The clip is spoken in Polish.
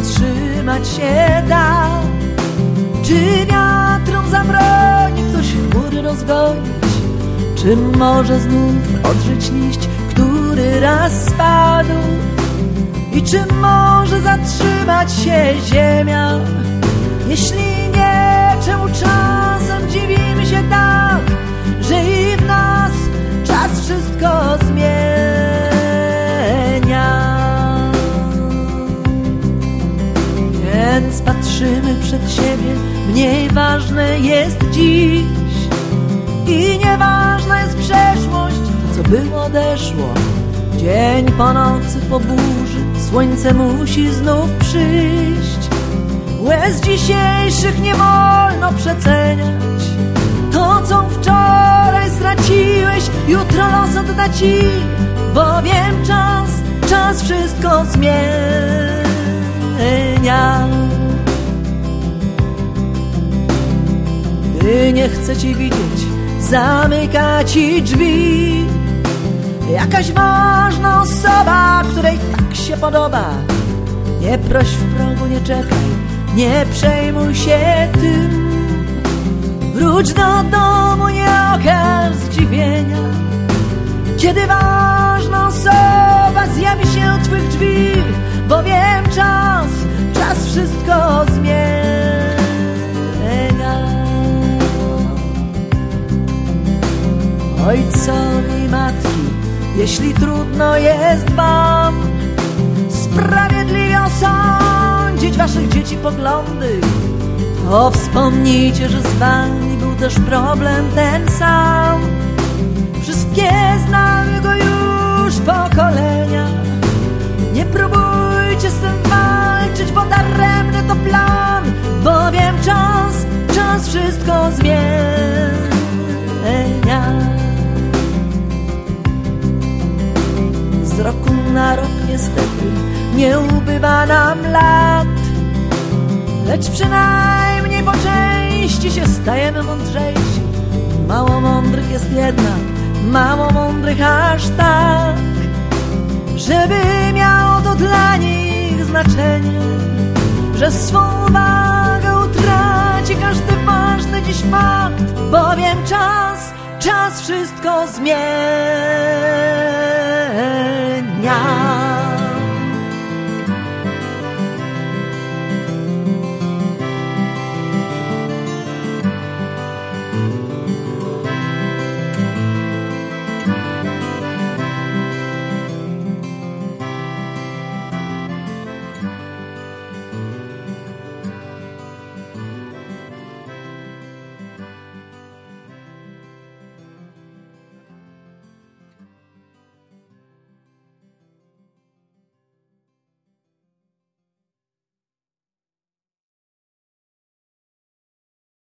zatrzymać się da? Czy wiatrom zabroni ktoś chmury rozgonić? Czy może znów odżyć liść, który raz spadł? I czy może zatrzymać się ziemia? Jeśli nie, czemu czasem dziwimy się tak, że i w nas czas wszystko zmienia? Więc patrzymy przed siebie, mniej ważne jest dziś i nieważna jest przeszłość, to co było odeszło. Dzień po nocy, po burzy, słońce musi znów przyjść. Łez dzisiejszych nie wolno przeceniać. To co wczoraj straciłeś, jutro los odda ci, bowiem czas wszystko zmienia. Gdy nie chce ci widzieć, zamyka ci drzwi jakaś ważna osoba, której tak się podoba. Nie proś w progu, nie czekaj, nie przejmuj się tym. Wróć do domu, nie okaż zdziwienia, kiedy ważna osoba zjawi się u twych drzwi, bowiem czas wszystko zmienia. Ojcowie i matki, jeśli trudno jest wam sprawiedliwie osądzić waszych dzieci poglądy, to wspomnijcie, że z wami był też problem ten sam. Wszystkie znały go już pokolenia. Nie próbujcie z tym walczyć, bo daremny to plan, bowiem czas wszystko zmienia. Z roku na rok niestety nie ubywa nam lat, lecz przynajmniej po części się stajemy mądrzejsi. Mało mądrych jest jednak, mało mądrych aż tak, żeby miało to dla nich znaczenie, że swą wagę utraci każdy ważny dziś fakt, bowiem czas wszystko zmienia.